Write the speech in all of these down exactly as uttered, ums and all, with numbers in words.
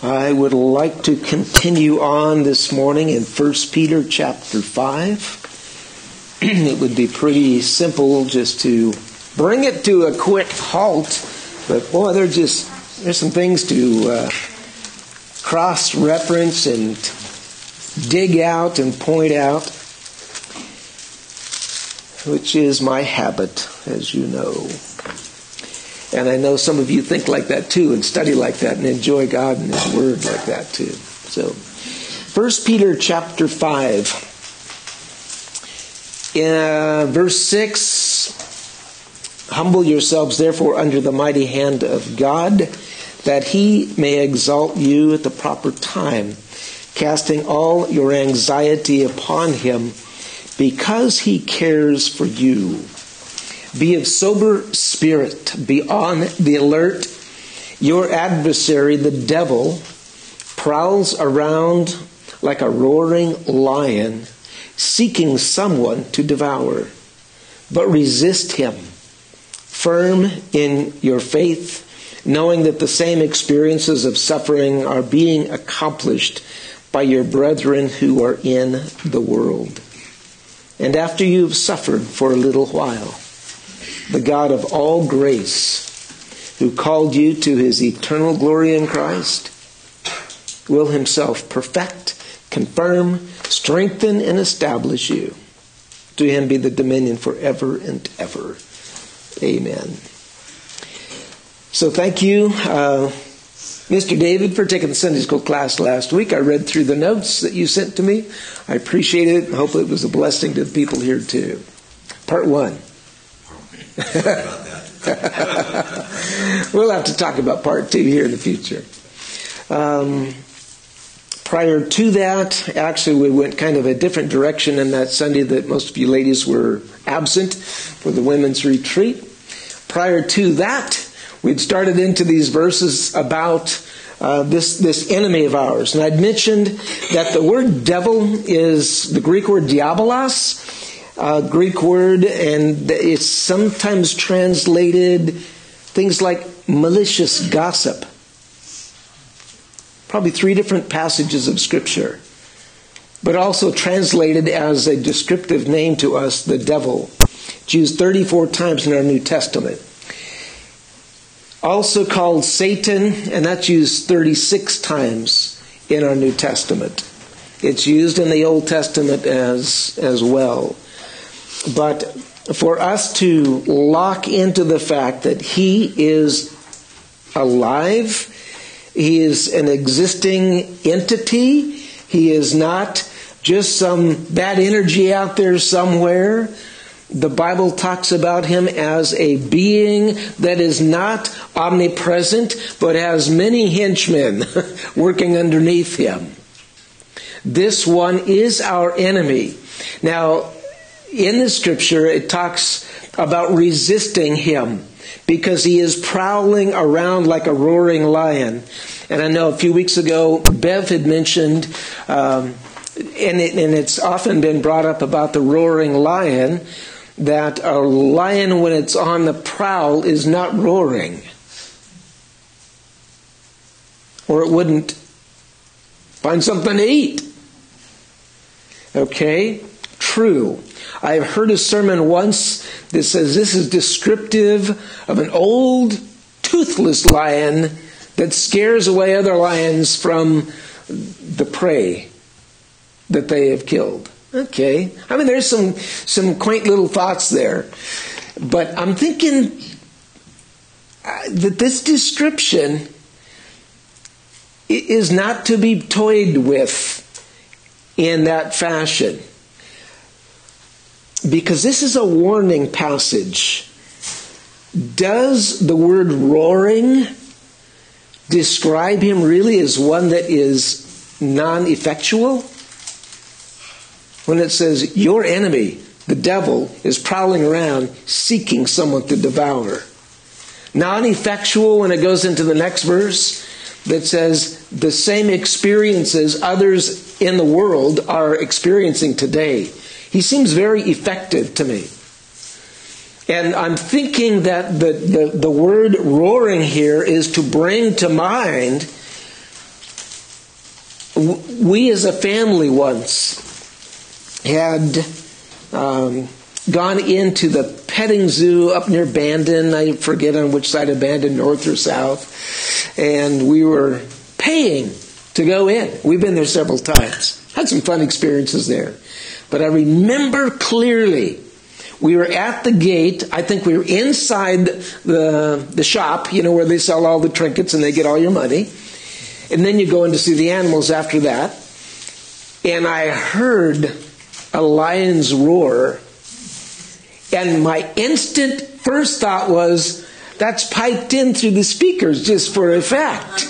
I would like to continue on this morning in First Peter chapter five. It would be pretty simple just to bring it to a quick halt, but boy, there's just there's some things to uh, cross-reference and dig out and point out, which is my habit, as you know. And I know some of you think like that too and study like that and enjoy God and His Word like that too. So, First Peter chapter five, in uh, verse six, humble yourselves therefore under the mighty hand of God, that He may exalt you at the proper time, casting all your anxiety upon Him, because He cares for you. Be of sober spirit. Be on the alert. Your adversary, the devil, prowls around like a roaring lion, seeking someone to devour. But resist him, firm in your faith, knowing that the same experiences of suffering are being accomplished by your brethren who are in the world. And after you've suffered for a little while, the God of all grace, who called you to His eternal glory in Christ, will Himself perfect, confirm, strengthen, and establish you. To Him be the dominion forever and ever. Amen. So thank you, uh, Mister David, for taking the Sunday school class last week. I read through the notes that you sent to me. I appreciate it. Hopefully it was a blessing to the people here too. Part one. We'll have to talk about part two here in the future. Um, prior to that, actually we went kind of a different direction in that Sunday that most of you ladies were absent for the women's retreat. Prior to that, we'd started into these verses about uh, this, this enemy of ours. And I'd mentioned that the word devil is the Greek word diabolos, Uh, Greek word, and it's sometimes translated things like malicious gossip. Probably three different passages of Scripture. But also translated as a descriptive name to us, the devil. It's used thirty-four times in our New Testament. Also called Satan, and that's used thirty-six times in our New Testament. It's used in the Old Testament as, as well. But for us to lock into the fact that He is alive, He is an existing entity, He is not just some bad energy out there somewhere. The Bible talks about Him as a being that is not omnipresent, but has many henchmen working underneath Him. This one is our enemy. Now, in the Scripture, it talks about resisting Him because He is prowling around like a roaring lion. And I know a few weeks ago, Bev had mentioned, um, and, it, and it's often been brought up about the roaring lion, that a lion, when it's on the prowl, is not roaring. Or it wouldn't find something to eat. Okay? True. I've heard a sermon once that says this is descriptive of an old, toothless lion that scares away other lions from the prey that they have killed. Okay. I mean, there's some, some quaint little thoughts there. But I'm thinking that this description is not to be toyed with in that fashion. Because this is a warning passage. Does the word roaring describe Him really as one that is non-effectual? When it says, your enemy, the devil, is prowling around seeking someone to devour. Non-effectual when it goes into the next verse that says, the same experiences others in the world are experiencing today. He seems very effective to me. And I'm thinking that the, the, the word roaring here is to bring to mind we as a family once had um, gone into the petting zoo up near Bandon. I forget on which side of Bandon, north or south. And we were paying to go in. We've been there several times. Had some fun experiences there. But I remember clearly, we were at the gate. I think we were inside the, the shop, you know, where they sell all the trinkets and they get all your money. And then you go in to see the animals after that. And I heard a lion's roar. And my instant first thought was, that's piped in through the speakers just for effect.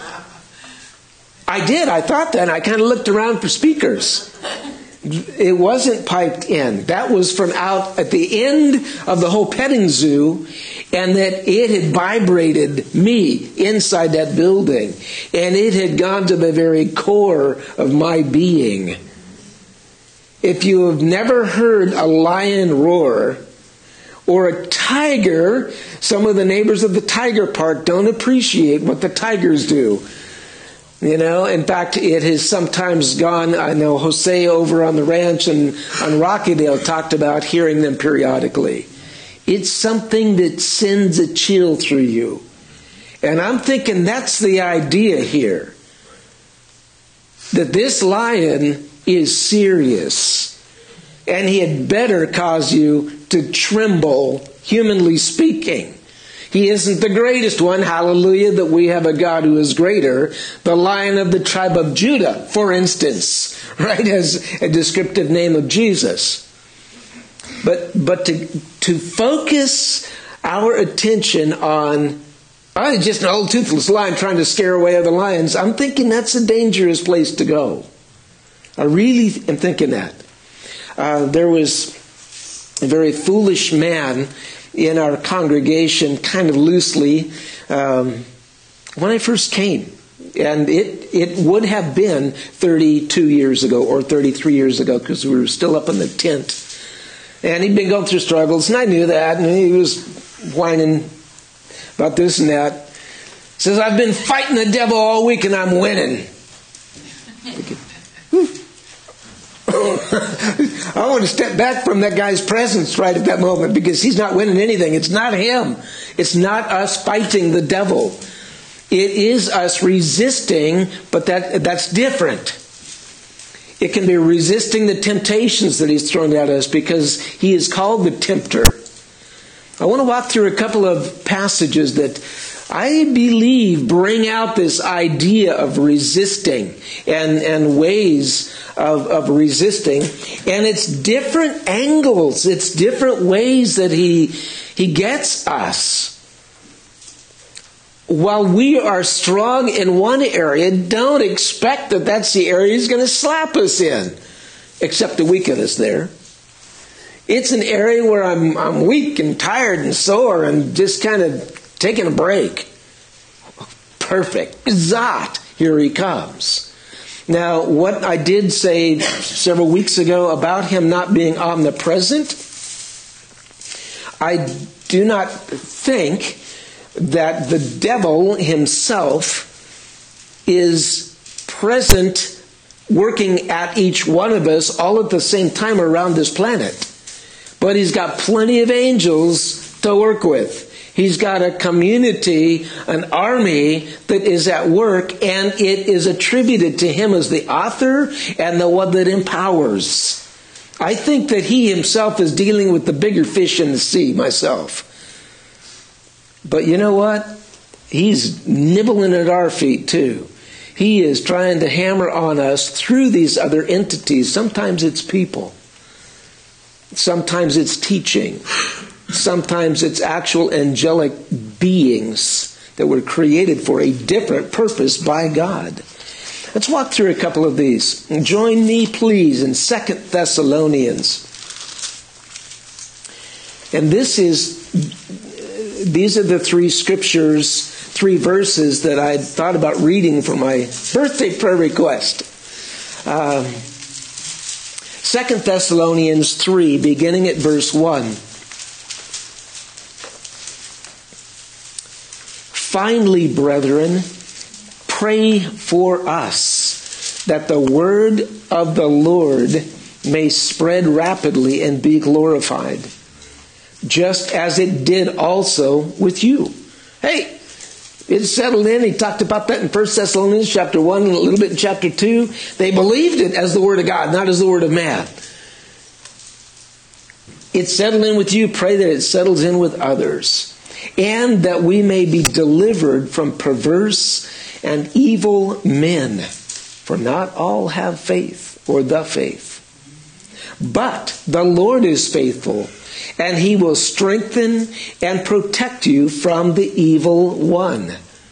I did. I thought that. And I kind of looked around for speakers. It wasn't piped in. That was from out at the end of the whole petting zoo, and that it had vibrated me inside that building. And it had gone to the very core of my being. If you have never heard a lion roar or a tiger, some of the neighbors of the tiger park don't appreciate what the tigers do. You know, in fact, it has sometimes gone, I know Jose over on the ranch and on Rockydale talked about hearing them periodically. It's something that sends a chill through you. And I'm thinking that's the idea here. That this lion is serious. And he had better cause you to tremble, humanly speaking. He isn't the greatest one, hallelujah, that we have a God who is greater. The Lion of the tribe of Judah, for instance, right, as a descriptive name of Jesus. But but to to focus our attention on, oh, it's just an old toothless lion trying to scare away other lions, I'm thinking that's a dangerous place to go. I really am thinking that. Uh, there was a very foolish man in our congregation, kind of loosely, um, when I first came. And it it would have been thirty-two years ago or thirty-three years ago, because we were still up in the tent. And he'd been going through struggles, and I knew that. And he was whining about this and that. Says, I've been fighting the devil all week and I'm winning. I want to step back from that guy's presence right at that moment, because he's not winning anything. It's not him. It's not us fighting the devil. It is us resisting, but that that's different. It can be resisting the temptations that he's thrown at us, because he is called the tempter. I want to walk through a couple of passages that I believe bring out this idea of resisting and, and ways of, of resisting. And it's different angles. It's different ways that he, he gets us. While we are strong in one area, don't expect that that's the area he's going to slap us in, except to weaken us there. It's an area where I'm, I'm weak and tired and sore and just kind of taking a break. Perfect. Zot. Here he comes. Now, what I did say several weeks ago about him not being omnipresent, I do not think that the devil himself is present, working at each one of us all at the same time around this planet. But he's got plenty of angels to work with. He's got a community, an army that is at work, and it is attributed to him as the author and the one that empowers. I think that he himself is dealing with the bigger fish in the sea myself. But you know what? He's nibbling at our feet too. He is trying to hammer on us through these other entities. Sometimes it's people. Sometimes it's teaching. Sometimes it's actual angelic beings that were created for a different purpose by God. Let's walk through a couple of these. Join me, please, in Second Thessalonians. And this is, these are the three scriptures, three verses that I thought about reading for my birthday prayer request. Um, Second Thessalonians three, beginning at verse one. Finally, brethren, pray for us, that the word of the Lord may spread rapidly and be glorified, just as it did also with you. Hey, it's settled in. He talked about that in First Thessalonians chapter one and a little bit in chapter two. They believed it as the word of God, not as the word of man. It's settled in with you. Pray that it settles in with others. And that we may be delivered from perverse and evil men. For not all have faith, or the faith. But the Lord is faithful, and He will strengthen and protect you from the evil one.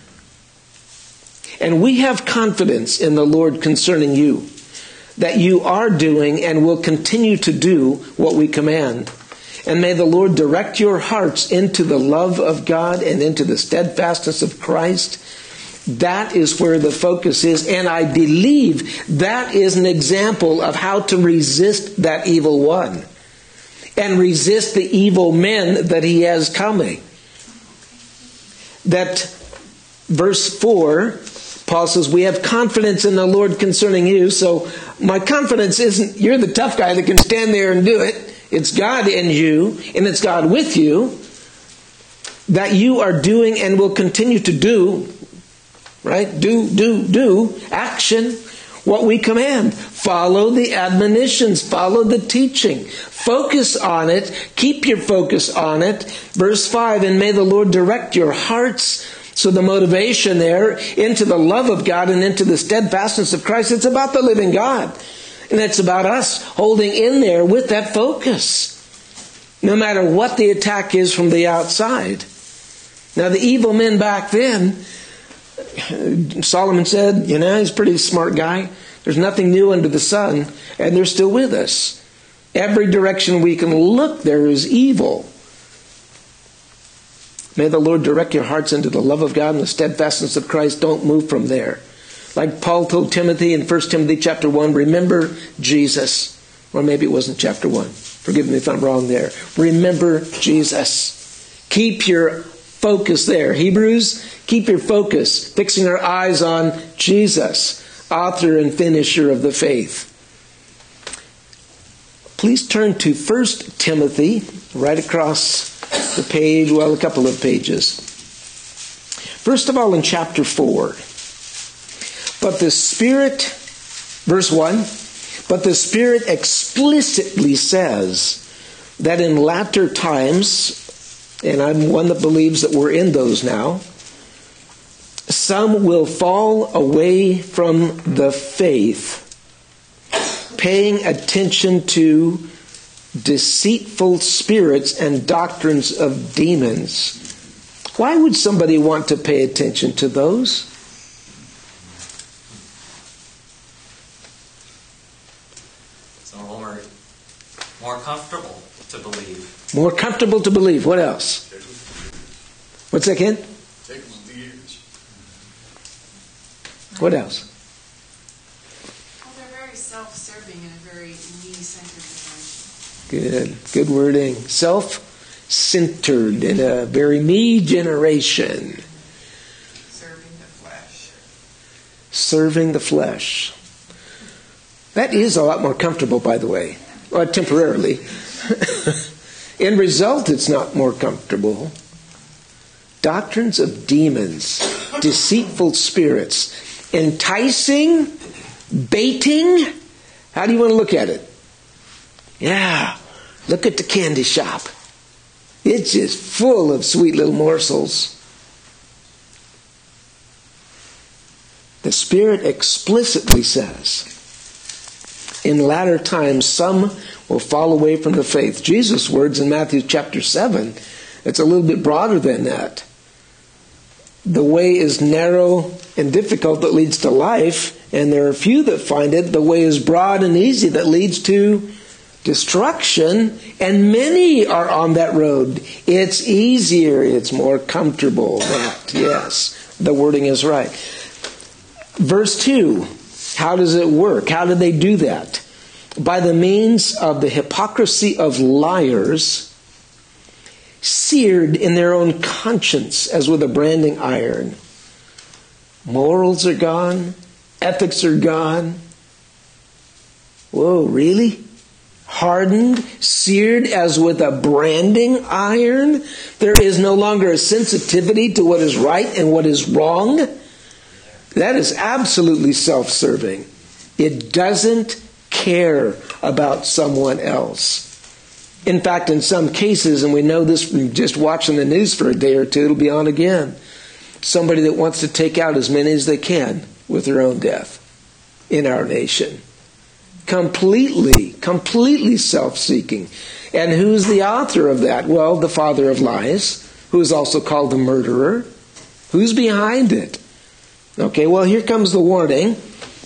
And we have confidence in the Lord concerning you, that you are doing and will continue to do what we command. And may the Lord direct your hearts into the love of God and into the steadfastness of Christ. That is where the focus is. And I believe that is an example of how to resist that evil one. And resist the evil men that he has coming. That verse four, Paul says, we have confidence in the Lord concerning you. So my confidence isn't you're the tough guy that can stand there and do it. It's God in you, and it's God with you, that you are doing and will continue to do, right? Do, do, do, action, what we command. Follow the admonitions, follow the teaching. Focus on it, keep your focus on it. Verse five, and may the Lord direct your hearts. So the motivation there, into the love of God and into the steadfastness of Christ. It's about the living God. And it's about us holding in there with that focus. No matter what the attack is from the outside. Now the evil men back then, Solomon said, you know, he's a pretty smart guy. There's nothing new under the sun. And they're still with us. Every direction we can look, there is evil. May the Lord direct your hearts into the love of God and the steadfastness of Christ. Don't move from there. Like Paul told Timothy in First Timothy chapter one, remember Jesus. Or maybe it wasn't chapter one. Forgive me if I'm wrong there. Remember Jesus. Keep your focus there. Hebrews, keep your focus. Fixing our eyes on Jesus, author and finisher of the faith. Please turn to First Timothy, right across the page, well, a couple of pages. First of all, in chapter four. But the Spirit, verse one, but the Spirit explicitly says that in latter times, and I'm one that believes that we're in those now, some will fall away from the faith, paying attention to deceitful spirits and doctrines of demons. Why would somebody want to pay attention to those? More comfortable to believe. More comfortable to believe. What else? What's that, Ken? What else? Well, they're very self-serving in a very me-centered generation. Good. Good wording. Self-centered in a very me generation. Serving the flesh. Serving the flesh. That is a lot more comfortable, by the way. Well, temporarily. In result, it's not more comfortable. Doctrines of demons, deceitful spirits, enticing, baiting. How do you want to look at it? Yeah, look at the candy shop. It's just full of sweet little morsels. The Spirit explicitly says, in latter times, some will fall away from the faith. Jesus' words in Matthew chapter seven, it's a little bit broader than that. The way is narrow and difficult that leads to life, and there are few that find it. The way is broad and easy that leads to destruction, and many are on that road. It's easier, it's more comfortable. That, yes, the wording is right. Verse two. How does it work? How do they do that? By the means of the hypocrisy of liars, seared in their own conscience as with a branding iron. Morals are gone. Ethics are gone. Whoa, really? Hardened, seared as with a branding iron? There is no longer a sensitivity to what is right and what is wrong? That is absolutely self-serving. It doesn't care about someone else. In fact, in some cases, and we know this from just watching the news for a day or two, it'll be on again. Somebody that wants to take out as many as they can with their own death in our nation. Completely, completely self-seeking. And who's the author of that? Well, the father of lies, who is also called the murderer. Who's behind it? Okay, well, here comes the warning.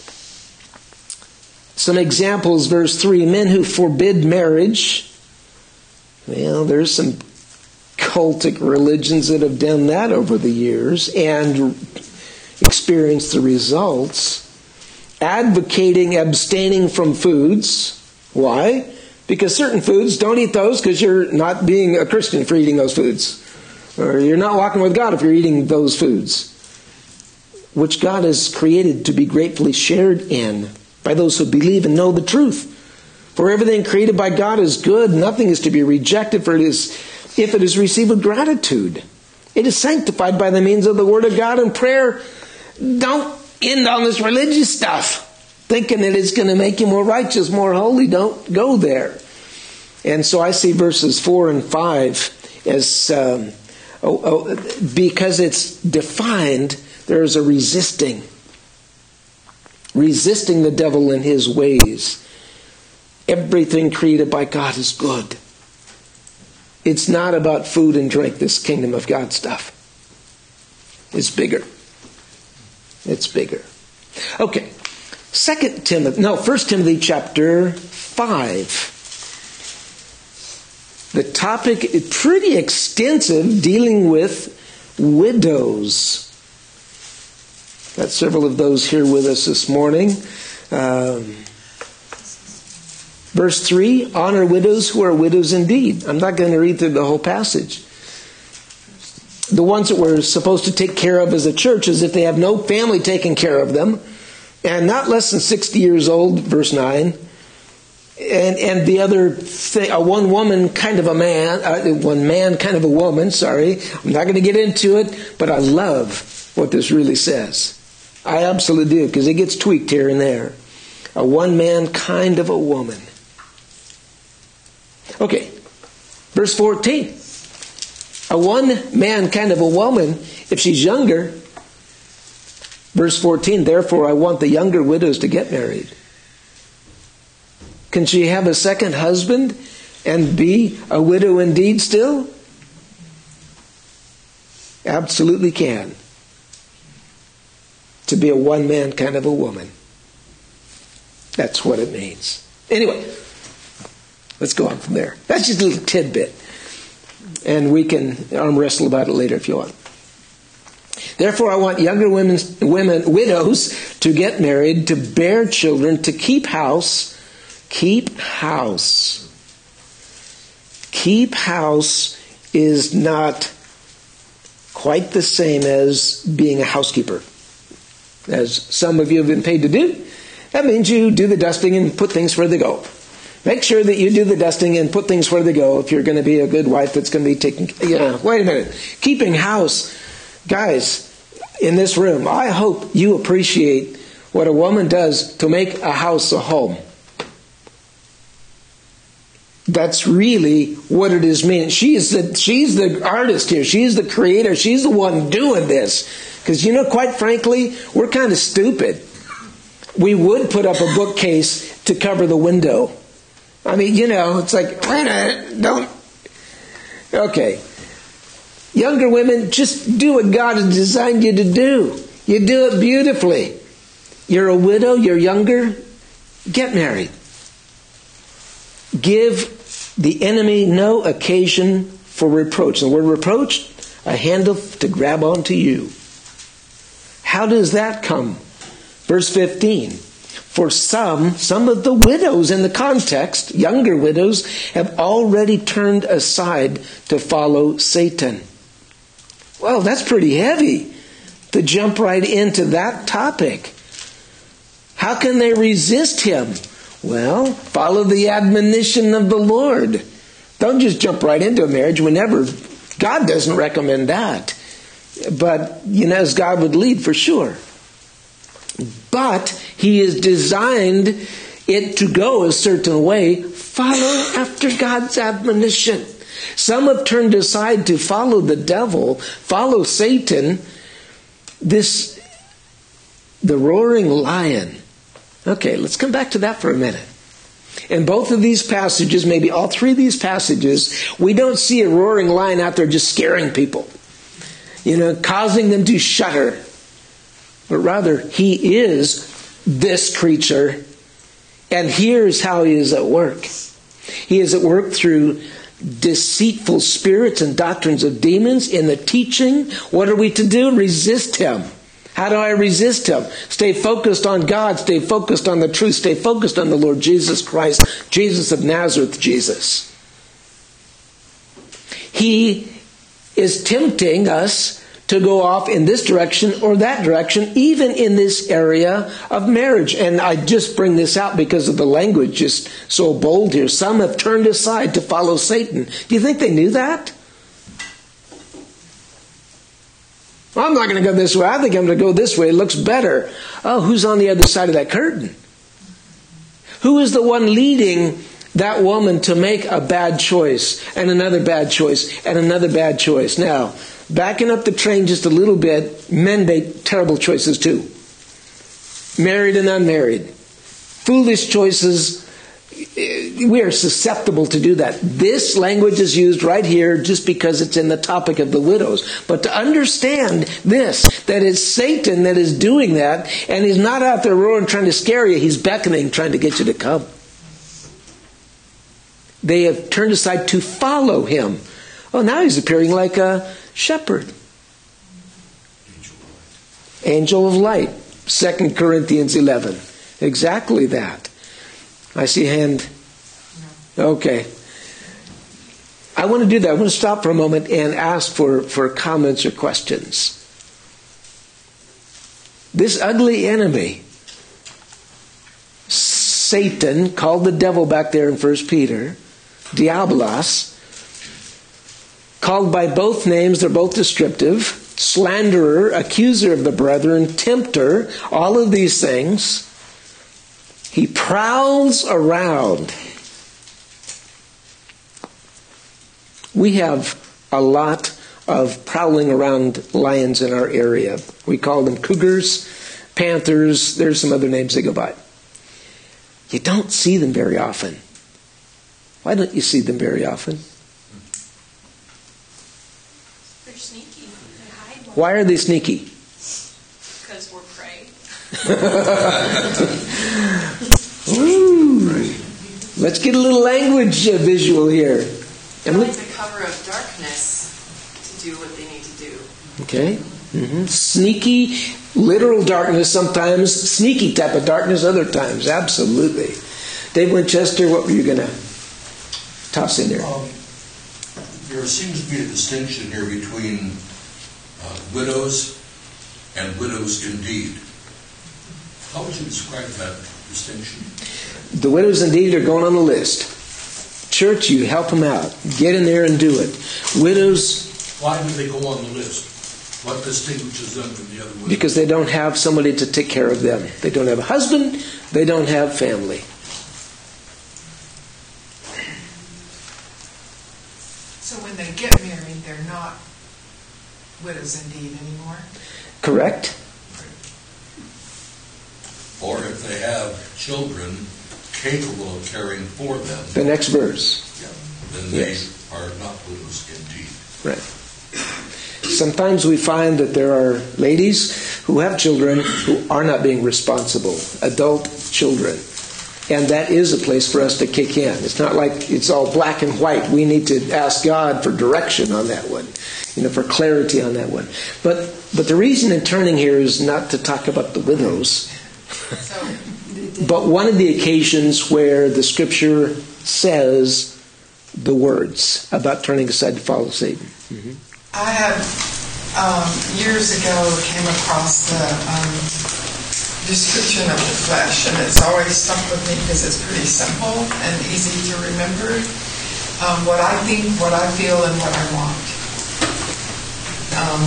Some examples, verse three, men who forbid marriage. Well, there's some cultic religions that have done that over the years and experienced the results. Advocating abstaining from foods. Why? Because certain foods, don't eat those because you're not being a Christian for eating those foods. Or you're not walking with God if you're eating those foods, which God has created to be gratefully shared in by those who believe and know the truth. For everything created by God is good. Nothing is to be rejected, for it is, if it is received with gratitude. It is sanctified by the means of the Word of God and prayer. Don't end on this religious stuff, thinking that it's going to make you more righteous, more holy. Don't go there. And so I see verses four and five as, um, oh, oh, because it's defined, there is a resisting. Resisting the devil in his ways. Everything created by God is good. It's not about food and drink, this kingdom of God stuff. It's bigger. It's bigger. Okay. Second Timothy, no, First Timothy chapter five. The topic is pretty extensive, dealing with widows. Got several of those here with us this morning. Um, Verse three, honor widows who are widows indeed. I'm not going to read through the whole passage. The ones that we're supposed to take care of as a church, as if they have no family taking care of them, and not less than sixty years old, verse nine. And and the other thing, a one woman kind of a man, uh, one man kind of a woman, sorry. I'm not going to get into it, but I love what this really says. I absolutely do, because it gets tweaked here and there. A one man kind of a woman. Okay, verse fourteen. A one-man kind of a woman, if she's younger. Verse fourteen, therefore I want the younger widows to get married. Can she have a second husband and be a widow indeed still? Absolutely can. To be a one-man kind of a woman. That's what it means. Anyway. Let's go on from there. That's just a little tidbit. And we can arm wrestle about it later if you want. Therefore, I want younger women, women, widows to get married, to bear children, to keep house. Keep house. Keep house is not quite the same as being a housekeeper, as some of you have been paid to do. That means you do the dusting and put things where they go. Make sure that you do the dusting and put things where they go if you're going to be a good wife that's going to be taking... Yeah, wait a minute. Keeping house. Guys, in this room, I hope you appreciate what a woman does to make a house a home. That's really what it is mean. She is the, she's the artist here. She's the creator. She's the one doing this. Because, you know, quite frankly, we're kind of stupid. We would put up a bookcase to cover the window. I mean, you know, it's like, wait a minute, don't... Okay. Younger women, just do what God has designed you to do. You do it beautifully. You're a widow, you're younger, get married. Give the enemy no occasion for reproach. The word reproach, a handle to grab onto you. How does that come? Verse fifteen. For some, some of the widows in the context, younger widows, have already turned aside to follow Satan. Well, that's pretty heavy to jump right into that topic. How can they resist him Well, follow the admonition of the Lord. Don't just jump right into a marriage whenever. God doesn't recommend that. But, you know, as God would lead, for sure. But He has designed it to go a certain way. Follow after God's admonition. Some have turned aside to follow the devil, follow Satan, this, the roaring lion. Okay, let's come back to that for a minute. In both of these passages, maybe all three of these passages, we don't see a roaring lion out there just scaring people, you know, causing them to shudder. But rather, he is this creature, and here's how he is at work. He is at work through deceitful spirits and doctrines of demons in the teaching. What are we to do? Resist him. How do I resist him? Stay focused on God. Stay focused on the truth. Stay focused on the Lord Jesus Christ, Jesus of Nazareth, Jesus. He is tempting us to go off in this direction or that direction, even in this area of marriage. And I just bring this out because of the language just so bold here. Some have turned aside to follow Satan. Do you think they knew that? I'm not going to go this way. I think I'm going to go this way. It looks better. Oh, who's on the other side of that curtain? Who is the one leading that woman to make a bad choice and another bad choice and another bad choice? Now, backing up the train just a little bit, men make terrible choices too. Married and unmarried. Foolish choices. We are susceptible to do that. This language is used right here just because it's in the topic of the widows. But to understand this, that it's Satan that is doing that, and he's not out there roaring trying to scare you, he's beckoning, trying to get you to come. They have turned aside to follow him. Oh, now he's appearing like a shepherd. Angel of light. Second Corinthians eleven. Exactly that. I see a hand. Okay. I want to do that. I want to stop for a moment and ask for, for comments or questions. This ugly enemy, Satan, called the devil back there in First Peter, Diabolos, called by both names, they're both descriptive, slanderer, accuser of the brethren, tempter, all of these things. He prowls around. We have a lot of prowling around lions in our area. We call them cougars, panthers. There's some other names they go by. You don't see them very often. Why don't you see them very often? They're sneaky. They hide well. Why are they sneaky? Because we're prey. Ooh. Let's get a little language uh, visual here. They like the cover of darkness to do what they need to do. Okay. Mm-hmm. Sneaky, literal darkness sometimes. Sneaky type of darkness other times. Absolutely. Dave Winchester, what were you going to toss in there? Um, there seems to be a distinction here between uh, widows and widows indeed. How would you describe that distinction? The widows indeed are going on the list. Church, you help them out. Get in there and do it. Widows... Why do they go on the list? What distinguishes them from the other widows? Because they don't have somebody to take care of them. They don't have a husband. They don't have family. So when they get married, they're not widows indeed anymore? Correct. Or if they have children capable of caring for them, The next verse. yeah, then they Yes. are not widows indeed. Right. Sometimes we find that there are ladies who have children who are not being responsible, adult children. And that is a place for us to kick in. It's not like it's all black and white. We need to ask God for direction on that one, you know, for clarity on that one. But but the reason in turning here is not to talk about the widows, So, but one of the occasions where the Scripture says the words about turning aside to follow Satan. Mm-hmm. I had, um, years ago, came across the um, description of the flesh, and it's always stuck with me because it's pretty simple and easy to remember. Um, what I think, what I feel, and what I want. Um,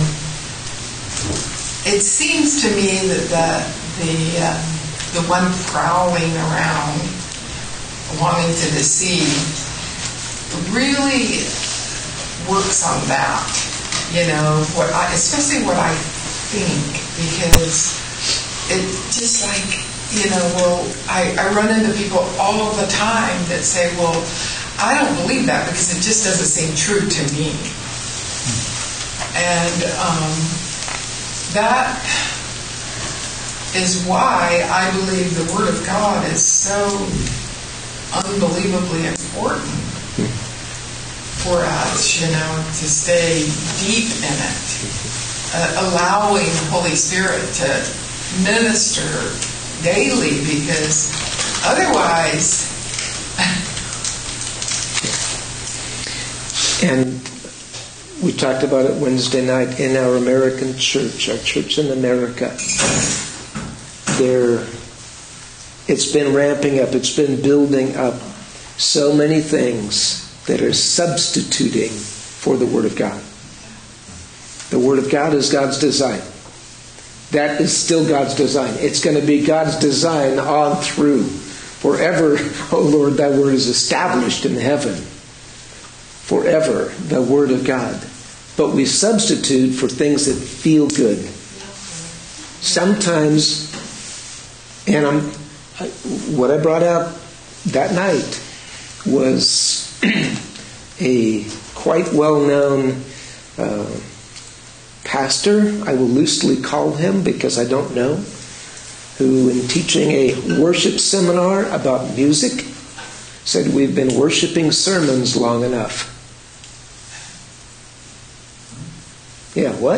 it seems to me that the the, uh, the one prowling around, wanting to deceive, really works on that. You know, what I, especially what I think, because it just like, you know, well, I, I run into people all the time that say, well, I don't believe that because it just doesn't seem true to me. And um, that is why I believe the Word of God is so unbelievably important for us, you know, to stay deep in it, uh, allowing the Holy Spirit to minister daily, because otherwise... And we talked about it Wednesday night in our American church, our church in America. There, it's been ramping up, it's been building up so many things that are substituting for the Word of God. The Word of God is God's design. That is still God's design. It's going to be God's design on through. Forever, O Lord, thy word is established in heaven. Forever, the Word of God. But we substitute for things that feel good. Sometimes, and I'm, what I brought out that night was a quite well-known uh, pastor, I will loosely call him because I don't know, who in teaching a worship seminar about music said, we've been worshiping sermons long enough. Yeah, what?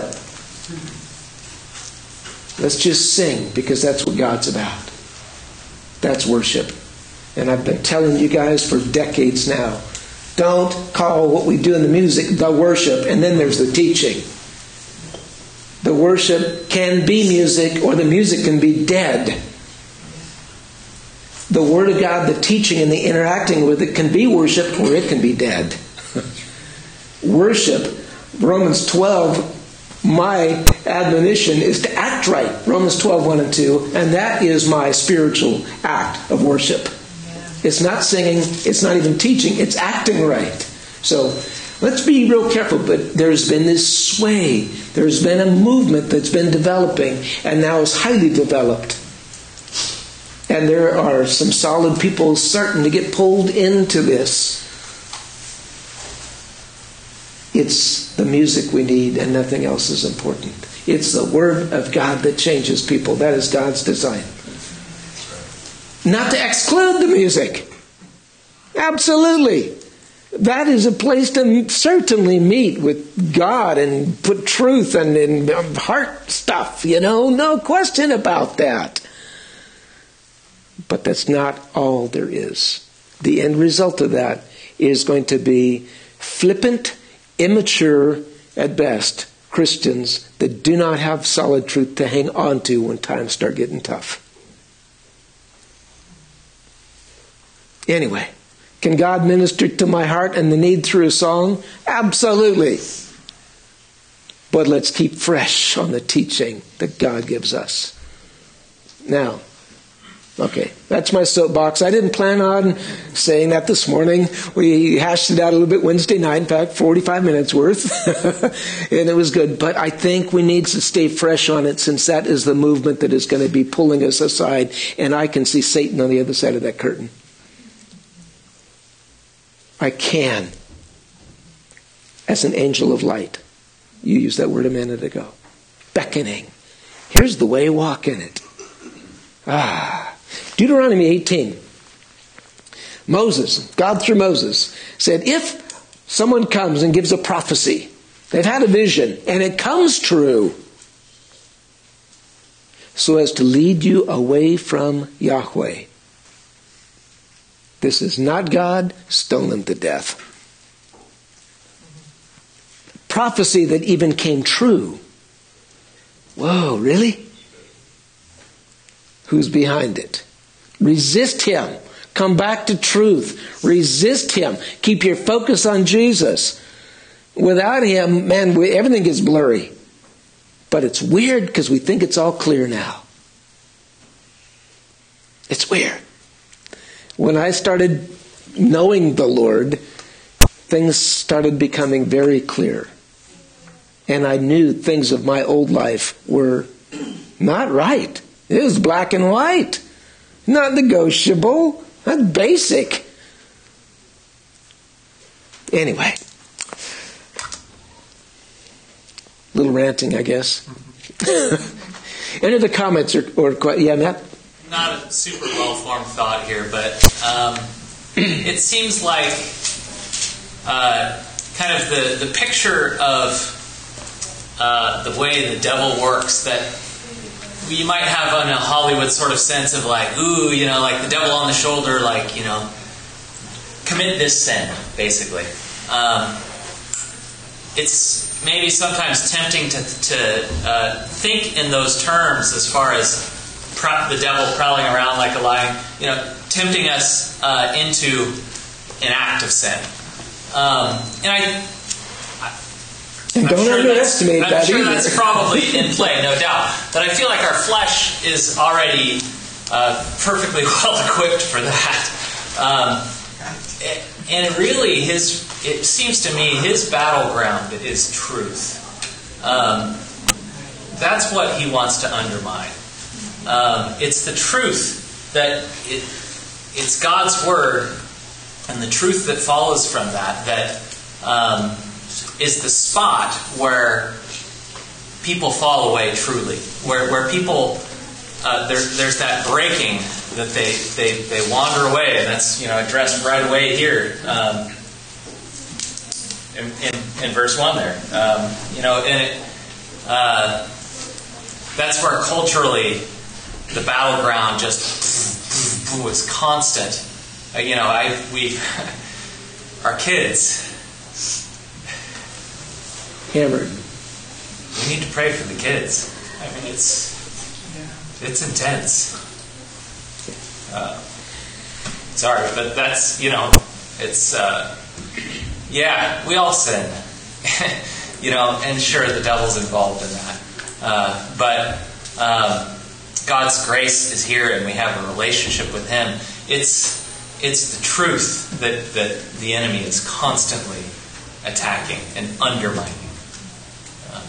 Let's just sing, because that's what God's about. That's worship. And I've been telling you guys for decades now, don't call what we do in the music the worship, and then there's the teaching. The worship can be music, or the music can be dead. The Word of God, the teaching and the interacting with it can be worship, or it can be dead. Worship, Romans twelve, my admonition is to act right. Romans twelve, one and two. And that is my spiritual act of worship. Yeah. It's not singing. It's not even teaching. It's acting right. So let's be real careful. But there's been this sway. There's been a movement that's been developing and now is highly developed. And there are some solid people starting to get pulled into this. It's the music we need, and nothing else is important. It's the Word of God that changes people. That is God's design. Not to exclude the music. Absolutely. That is a place to certainly meet with God and put truth and, and heart stuff, you know. No question about that. But that's not all there is. The end result of that is going to be flippant, immature at best Christians that do not have solid truth to hang on to when times start getting tough. Anyway, can God minister to my heart and the need through a song? Absolutely. But let's keep fresh on the teaching that God gives us. Now, okay, that's my soapbox. I didn't plan on saying that this morning. We hashed it out a little bit Wednesday night, in fact, forty-five minutes worth. And it was good. But I think we need to stay fresh on it, since that is the movement that is going to be pulling us aside. And I can see Satan on the other side of that curtain. I can. As an angel of light. You used that word a minute ago. Beckoning. Here's the way, walk in it. Ah. Deuteronomy eighteen. Moses, God through Moses, said, if someone comes and gives a prophecy, they've had a vision, and it comes true, so as to lead you away from Yahweh. This is not God, stone them to death. Prophecy that even came true. Whoa, really? who's behind it. Resist him. Come back to truth. Resist him. Keep your focus on Jesus. Without him, man, we, everything gets blurry. But it's weird because we think it's all clear now. It's weird. When I started knowing the Lord, things started becoming very clear. And I knew things of my old life were not right. It was black and white. Not negotiable. Not basic. Anyway. A little ranting, I guess. Any of the comments or, or yeah, Matt? Not a super well-formed thought here, but um, it seems like uh, kind of the, the picture of uh, the way the devil works that you might have in a Hollywood sort of sense of like, ooh, you know, like the devil on the shoulder, like, you know, commit this sin, basically. Um, it's maybe sometimes tempting to, to uh, think in those terms as far as the devil prowling around like a lion, you know, tempting us uh, into an act of sin. Um, and I, I and don't sure underestimate I'm that sure either. that's probably in play, no doubt. But I feel like our flesh is already uh, perfectly well equipped for that. Um, and really, his it seems to me his battleground is truth. Um, that's what he wants to undermine. Um, it's the truth that it, it's God's word and the truth that follows from that that um, is the spot where people fall away truly, where where people uh, there, there's that breaking that they, they, they wander away, and that's, you know, addressed right away here um, in, in, in verse one there. Um, you know, and it, uh, that's where culturally the battleground just was constant. Uh, you know, I we our kids hammered. We need to pray for the kids. I mean, it's it's intense. Uh, sorry, but that's, you know, it's uh, yeah, we all sin. You know, and sure, the devil's involved in that. Uh, but um, God's grace is here, and we have a relationship with Him. It's it's the truth that, that the enemy is constantly attacking and undermining. Um,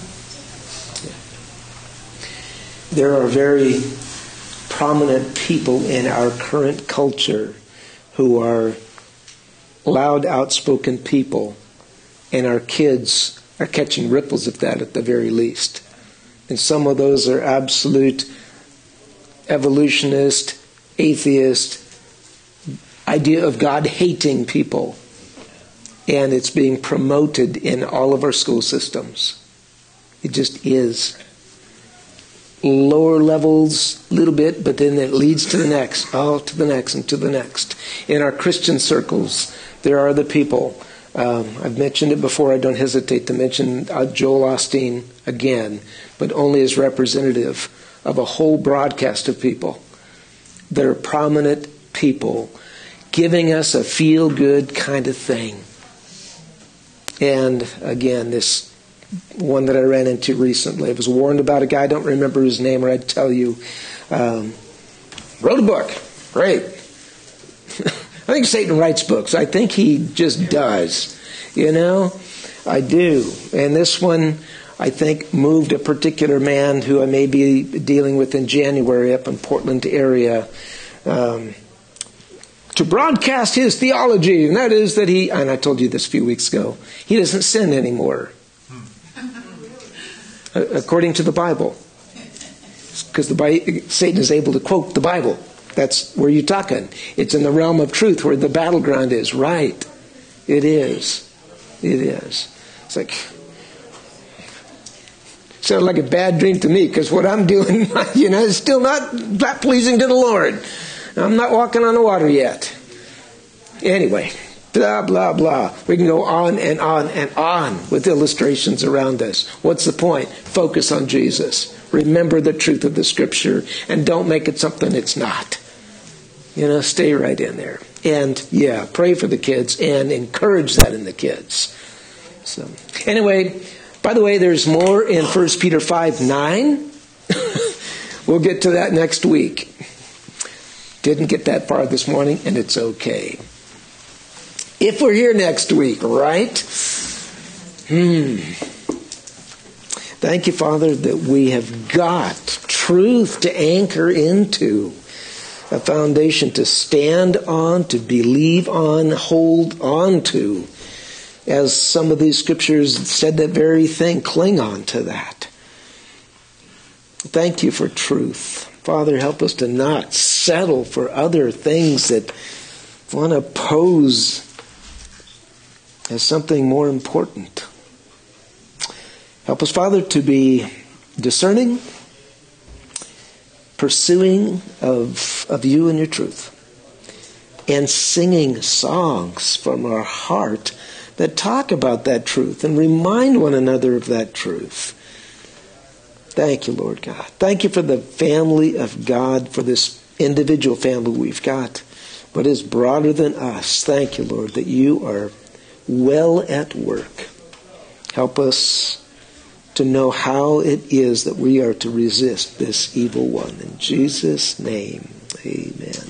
There are very prominent people in our current culture who are loud, outspoken people, and our kids are catching ripples of that at the very least. And some of those are absolute evolutionist, atheist, idea of God hating people. And it's being promoted in all of our school systems. It just is. Lower levels, a little bit, but then it leads to the next, oh, to the next, and to the next. In our Christian circles, there are the people. Um, I've mentioned it before. I don't hesitate to mention uh, Joel Osteen again, but only as representative of a whole broadcast of people that are prominent people giving us a feel-good kind of thing. And again, this one that I ran into recently, I was warned about a guy, I don't remember his name, or I'd tell you, um, wrote a book. Great. I think Satan writes books. I think he just does. You know? I do. And this one, I think, moved a particular man who I may be dealing with in January up in Portland area um, to broadcast his theology. And that is that he, and I told you this a few weeks ago, he doesn't sin anymore. According to the Bible. Because the Satan is able to quote the Bible. That's where you're talking. It's in the realm of truth where the battleground is. Right. It is. It is. It's like, sounded like a bad dream to me, because what I'm doing, you know, is still not that pleasing to the Lord. I'm not walking on the water yet. Anyway, blah, blah, blah. We can go on and on and on with illustrations around us. What's the point? Focus on Jesus. Remember the truth of the Scripture and don't make it something it's not. You know, stay right in there. And, yeah, pray for the kids and encourage that in the kids. So, anyway, by the way, there's more in First Peter five nine. We'll get to that next week. Didn't get that far this morning, and it's okay. If we're here next week, right? Hmm. Thank you, Father, that we have got truth to anchor into, a foundation to stand on, to believe on, hold on to. As some of these scriptures said that very thing, cling on to that. Thank you for truth. Father, help us to not settle for other things that want to pose as something more important. Help us, Father, to be discerning, pursuing of, of you and your truth, and singing songs from our heart that talk about that truth and remind one another of that truth. Thank you, Lord God. Thank you for the family of God, for this individual family we've got, but is broader than us. Thank you, Lord, that you are well at work. Help us to know how it is that we are to resist this evil one. In Jesus' name, amen.